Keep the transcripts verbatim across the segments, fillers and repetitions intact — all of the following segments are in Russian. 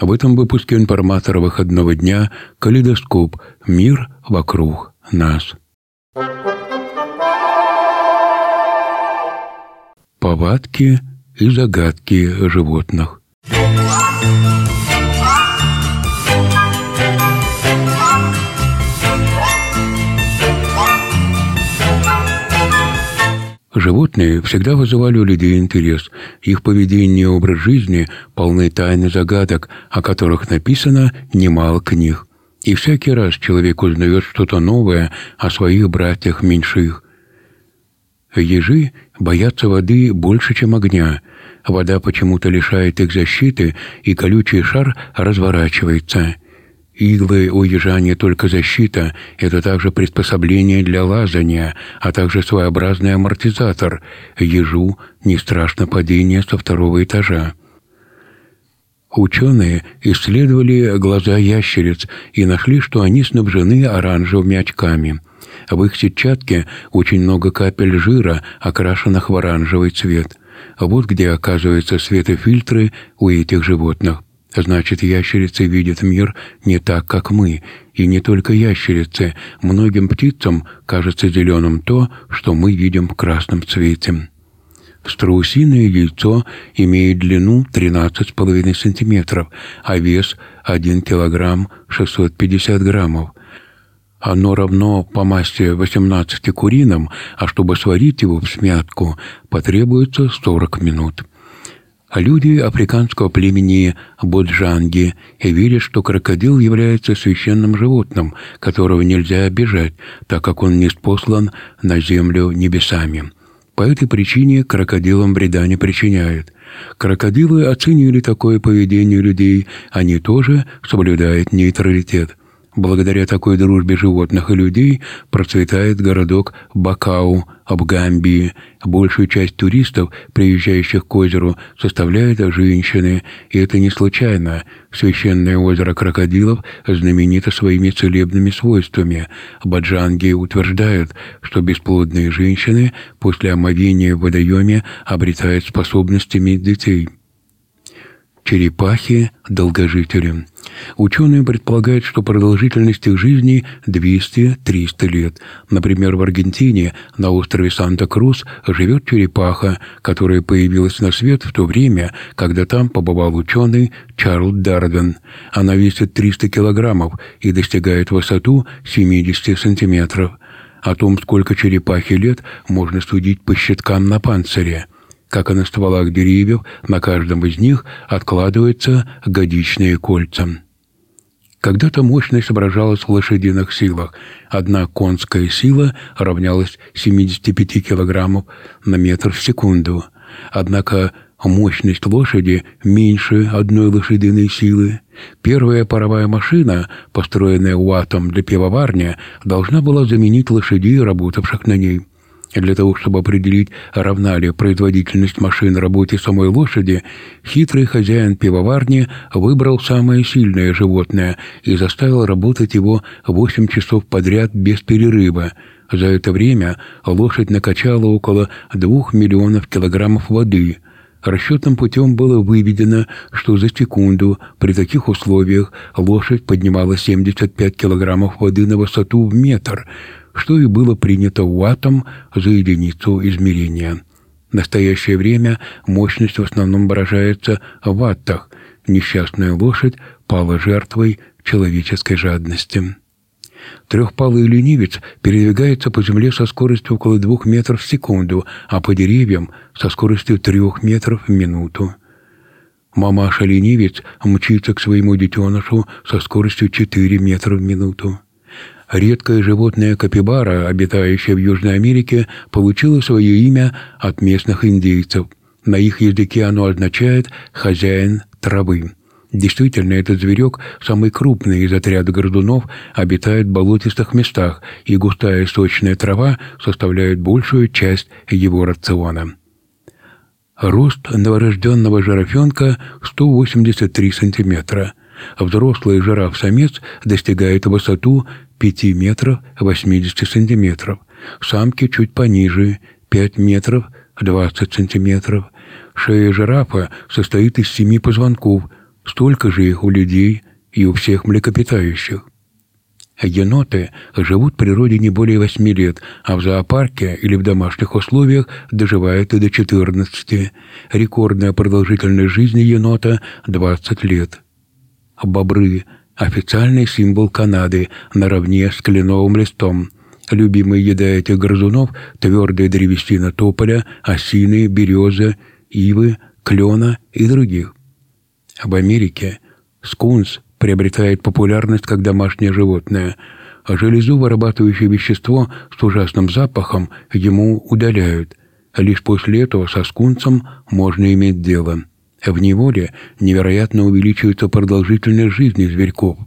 В этом выпуске информатора выходного дня «Калейдоскоп. Мир вокруг нас». Повадки и загадки животных. Животные всегда вызывали у людей интерес. Их поведение и образ жизни полны тайн и загадок, о которых написано немало книг. И всякий раз человек узнает что-то новое о своих братьях меньше их. Ежи боятся воды больше, чем огня. Вода почему-то лишает их защиты, и колючий шар разворачивается. Иглы у ежа не только защита, это также приспособление для лазания, а также своеобразный амортизатор. Ежу не страшно падение со второго этажа. Ученые исследовали глаза ящериц и нашли, что они снабжены оранжевыми очками. В их сетчатке очень много капель жира, окрашенных в оранжевый цвет. Вот где, оказывается, светофильтры у этих животных. Значит, ящерицы видят мир не так, как мы. И не только ящерицы. Многим птицам кажется зеленым то, что мы видим в красном цвете. Страусиное яйцо имеет длину тринадцать с половиной сантиметров, а вес один килограмм шестьсот пятьдесят граммов. Оно равно по массе восемнадцати куриным, а чтобы сварить его в смятку, потребуется сорок минут. А люди африканского племени Боджанги верят, что крокодил является священным животным, которого нельзя обижать, так как он ниспослан на землю небесами. По этой причине крокодилам вреда не причиняют. Крокодилы оценили такое поведение людей, они тоже соблюдают нейтралитет. Благодаря такой дружбе животных и людей процветает городок Бакау в Гамбии. Большую часть туристов, приезжающих к озеру, составляют женщины. И это не случайно. Священное озеро крокодилов знаменито своими целебными свойствами. Боджанги утверждают, что бесплодные женщины после омовения в водоеме обретают способность иметь детей. Черепахи-долгожители. Ученые предполагают, что продолжительность их жизни двести-триста лет. Например, в Аргентине на острове Санта-Крус живет черепаха, которая появилась на свет в то время, когда там побывал ученый Чарльз Дарвин. Она весит триста килограммов и достигает высоту семьдесят сантиметров. О том, сколько черепахе лет, можно судить по щиткам на панцире. Как и на стволах деревьев, на каждом из них откладываются годичные кольца. Когда-то мощность выражалась в лошадиных силах. Одна конская сила равнялась семидесяти пяти килограммов на метр в секунду. Однако мощность лошади меньше одной лошадиной силы. Первая паровая машина, построенная Уаттом для пивоварни, должна была заменить лошадей, работавших на ней. Для того, чтобы определить, равна ли производительность машин работе самой лошади, хитрый хозяин пивоварни выбрал самое сильное животное и заставил работать его восемь часов подряд без перерыва. За это время лошадь накачала около двух миллионов килограммов воды. Расчетным путем было выведено, что за секунду при таких условиях лошадь поднимала семьдесят пять килограммов воды на высоту в метр, что и было принято ваттом за единицу измерения. В настоящее время мощность в основном выражается в ваттах. Несчастная лошадь пала жертвой человеческой жадности. Трехпалый ленивец передвигается по земле со скоростью около двух метров в секунду, а по деревьям со скоростью трех метров в минуту. Мамаша-ленивец мчится к своему детенышу со скоростью четыре метра в минуту. Редкое животное капибара, обитающее в Южной Америке, получило свое имя от местных индейцев. На их языке оно означает «хозяин травы». Действительно, этот зверек, самый крупный из отряда грызунов, обитает в болотистых местах, и густая сочная трава составляет большую часть его рациона. Рост новорожденного жирафенка – сто восемьдесят три сантиметра. Взрослый жираф-самец достигает высоту пять метров восемьдесят сантиметров. Самки чуть пониже – пять метров двадцать сантиметров. Шея жирафа состоит из семи позвонков, Столько же их у людей и у всех млекопитающих. Еноты живут в природе не более восьми лет, а в зоопарке или в домашних условиях доживают и до четырнадцати. Рекордная продолжительность жизни енота – двадцать лет. Бобры – официальный символ Канады наравне с кленовым листом. Любимая еда этих грызунов – твердая древесина тополя, осины, березы, ивы, клена и других. В Америке скунс приобретает популярность как домашнее животное, а железу, вырабатывающее вещество с ужасным запахом, ему удаляют. Лишь после этого со скунсом можно иметь дело. В неволе невероятно увеличивается продолжительность жизни зверьков.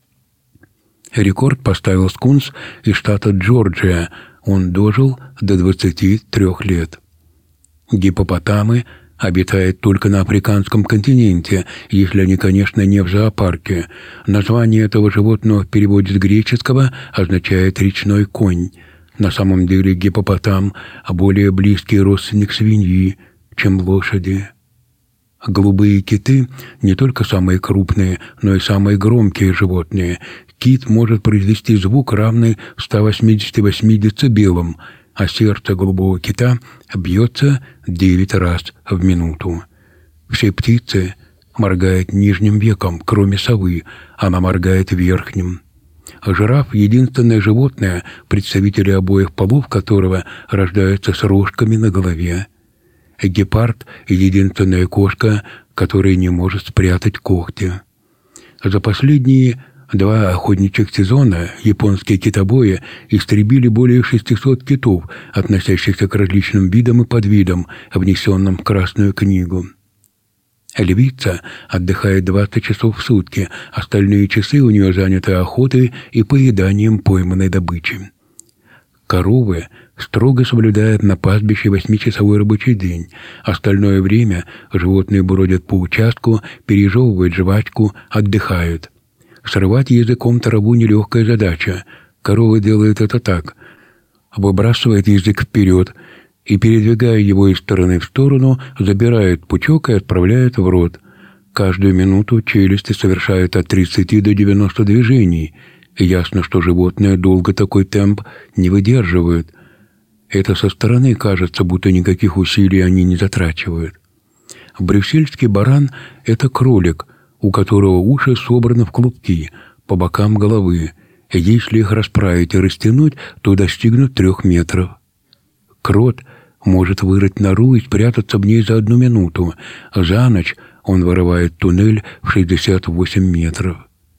Рекорд поставил скунс из штата Джорджия. Он дожил до двадцати трёх лет. Гиппопотамы обитают только на африканском континенте, если они, конечно, не в зоопарке. Название этого животного в переводе с греческого означает «речной конь». На самом деле гиппопотам – более близкий родственник свиньи, чем лошади. Голубые киты – не только самые крупные, но и самые громкие животные. Кит может произвести звук, равный ста восьмидесяти восьми децибелам, а сердце голубого кита бьется девять раз в минуту. Все птицы моргают нижним веком, кроме совы, она моргает верхним. Жираф – единственное животное, представители обоих полов которого рождаются с рожками на голове. Гепард – единственная кошка, которая не может спрятать когти. За последние два охотничьих сезона японские китобои истребили более шестисот китов, относящихся к различным видам и подвидам, внесенным в Красную книгу. Львица отдыхает двадцать часов в сутки, остальные часы у нее заняты охотой и поеданием пойманной добычи. Коровы строго соблюдают на пастбище восьмичасовой рабочий день. Остальное время животные бродят по участку, пережевывают жвачку, отдыхают. Срывать языком траву – нелегкая задача. Коровы делают это так. Выбрасывает язык вперед и, передвигая его из стороны в сторону, забирает пучок и отправляет в рот. Каждую минуту челюсти совершают от тридцати до девяноста движений. Ясно, что животные долго такой темп не выдерживают. Это со стороны кажется, будто никаких усилий они не затрачивают. Брюссельский баран – это кролик, у которого уши собраны в клубки по бокам головы. Если их расправить и растянуть, то достигнут трех метров. Крот может вырыть нору и спрятаться в ней за одну минуту. За ночь он вырывает туннель в шестьдесят восемь метров.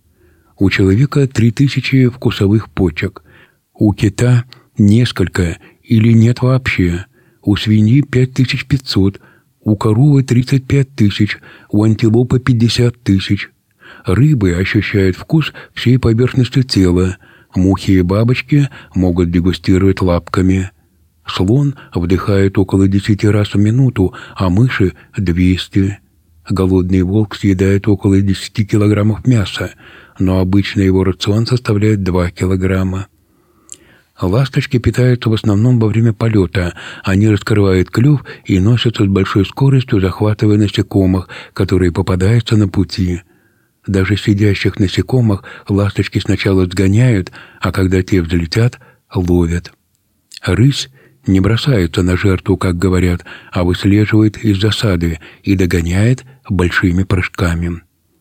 У человека три тысячи вкусовых почек. У кита несколько или нет вообще. У свиньи пять тысяч пятьсот. У коровы тридцать пять тысяч. У антилопы пятьдесят тысяч. Рыбы ощущают вкус всей поверхностью тела. Мухи и бабочки могут дегустировать лапками. Слон вдыхает около десяти раз в минуту, а мыши – двести. Голодный волк съедает около десяти килограммов мяса, но обычно его рацион составляет два килограмма. Ласточки питаются в основном во время полета. Они раскрывают клюв и носятся с большой скоростью, захватывая насекомых, которые попадаются на пути. Даже сидящих насекомых ласточки сначала сгоняют, а когда те взлетят, ловят. Рысь не бросается на жертву, как говорят, а выслеживает из засады и догоняет большими прыжками.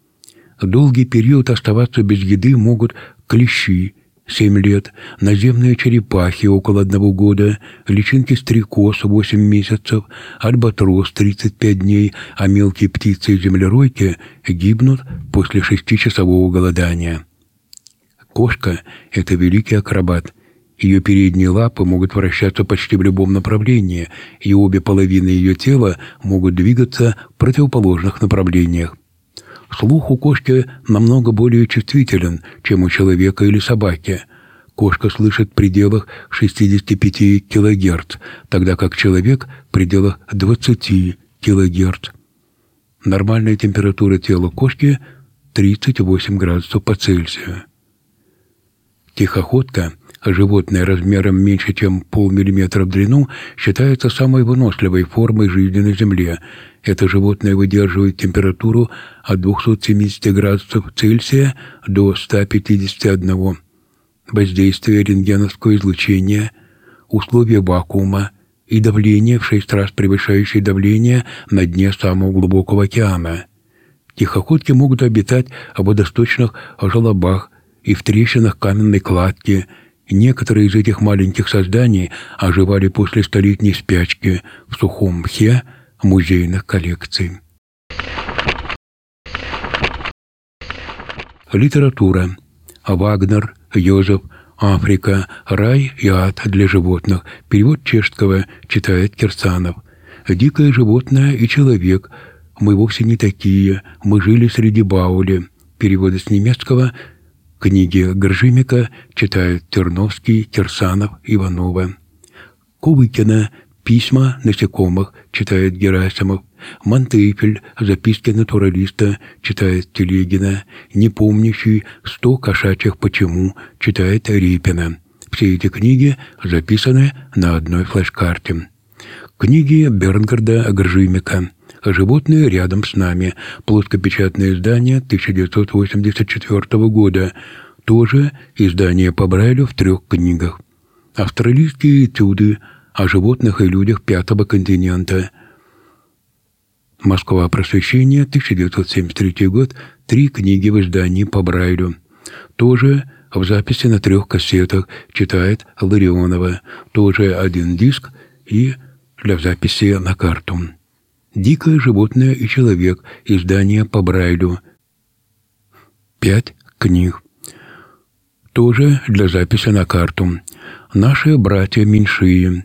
Долгий период оставаться без еды могут клещи – семь лет, наземные черепахи – около одного года, личинки-стрекоз – восемь месяцев, альбатрос – тридцать пять дней, а мелкие птицы и землеройки гибнут после шестичасового голодания. Кошка – это великий акробат. Ее передние лапы могут вращаться почти в любом направлении, и обе половины ее тела могут двигаться в противоположных направлениях. Слух у кошки намного более чувствителен, чем у человека или собаки. Кошка слышит в пределах шестидесяти пяти килогерц, тогда как человек в пределах двадцати килогерц. Нормальная температура тела кошки – тридцать восемь градусов по Цельсию. Тихоходка Животное размером меньше, чем полмиллиметра в длину, считается самой выносливой формой жизни на Земле. Это животное выдерживает температуру от двухсот семидесяти градусов Цельсия до ста пятидесяти одного. Воздействие рентгеновского излучения, условия вакуума и давление в шесть раз превышающее давление на дне самого глубокого океана. Тихоходки могут обитать в водосточных желобах и в трещинах каменной кладки. Некоторые из этих маленьких созданий оживали после столетней спячки в сухом мхе музейных коллекций. Литература. Вагнер, Йозеф, «Африка. Рай и ад для животных». Перевод чешского, читает Кирсанов. «Дикое животное и человек. Мы вовсе не такие. Мы жили среди баули». Переводы с немецкого. Книги Гржимика читают Терновский, Кирсанов, Иванова. Кувыкина. «Письма насекомых» читает Герасимов. Монтефель. «Записки натуралиста» читает Телегина. «Непомнящий. Сто кошачьих почему» читает Репина. Все эти книги записаны на одной флеш-карте. Книги Бернгарда Гржимика. «Животные рядом с нами». Плоскопечатное издание тысяча девятьсот восемьдесят четвёртого года. Тоже издание по Брайлю в трех книгах. Австралийские этюды о животных и людях пятого континента. Москва. Просвещение. тысяча девятьсот семьдесят третий год. Три книги в издании по Брайлю. Тоже в записи на трех кассетах читает Ларионова. Тоже один диск и для записи на карту. «Дикое животное и человек». Издание по Брайлю. Пять книг. Тоже для записи на карту. «Наши братья меньшие».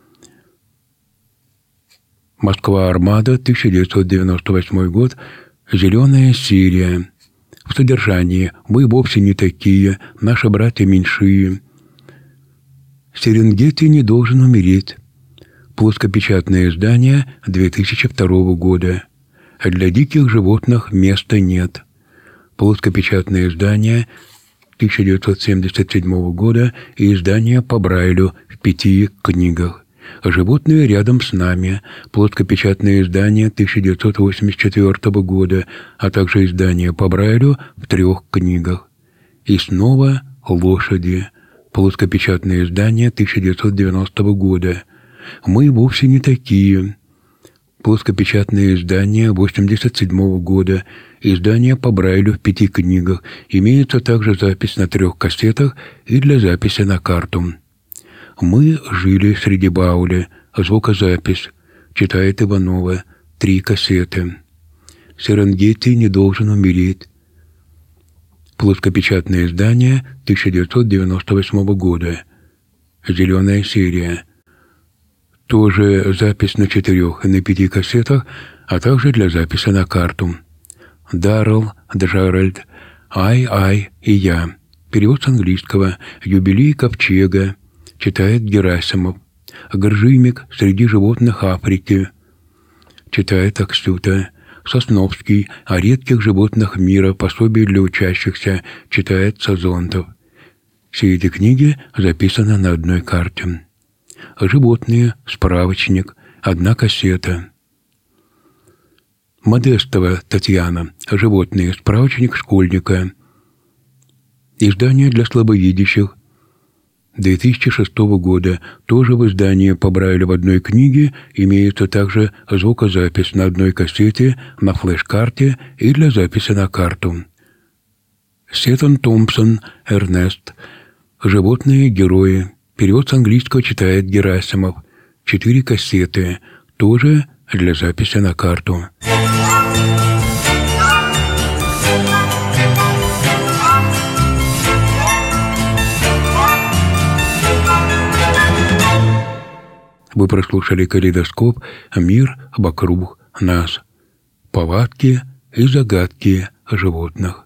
Москва. Армада. тысяча девятьсот девяносто восьмой год. «Зеленая серия». В содержании: «Мы вовсе не такие. Наши братья меньшие». «Серенгети не должен умереть». Плоскопечатное издание две тысячи второго года. «Для диких животных места нет». Плоскопечатное издание тысяча девятьсот семьдесят седьмого года и издание по Брайлю в пяти книгах. «Животные рядом с нами». Плоскопечатное издание тысяча девятьсот восемьдесят четвёртого года, а также издание по Брайлю в трех книгах. И снова «Лошади». Плоскопечатное издание тысяча девятьсот девяностого года. «Мы вовсе не такие». Плоскопечатное издание восемьдесят седьмого года. Издание по Брайлю в пяти книгах. Имеется также запись на трех кассетах и для записи на карту. «Мы жили среди баули». Звукозапись. Читает Иванова. Три кассеты. «Серенгети не должен умереть». Плоскопечатное издание тысяча девятьсот девяносто восьмого года. «Зеленая серия». Тоже запись на четырех и на пяти кассетах, а также для записи на карту. Даррелл, Джеральд, «Ай, Ай и я». Перевод с английского. «Юбилей ковчега». Читает Герасимов. Гржимик. «Среди животных Африки». Читает Аксюта. Сосновский. «О редких животных мира. Пособие для учащихся». Читает Сазонтов. Все эти книги записаны на одной карте. «Животные», справочник, одна кассета. Модестова Татьяна. «Животные», справочник школьника. Издание для слабовидящих две тысячи шестого года. Тоже в издании по Брайлю в одной книге имеется также звукозапись на одной кассете, на флеш-карте и для записи на карту. Сеттон Томпсон, Эрнест. «Животные герои». Перевод с английского читает Герасимов. Четыре кассеты. Тоже для записи на карту. Вы прослушали «Калейдоскоп. Мир вокруг нас». Повадки и загадки животных.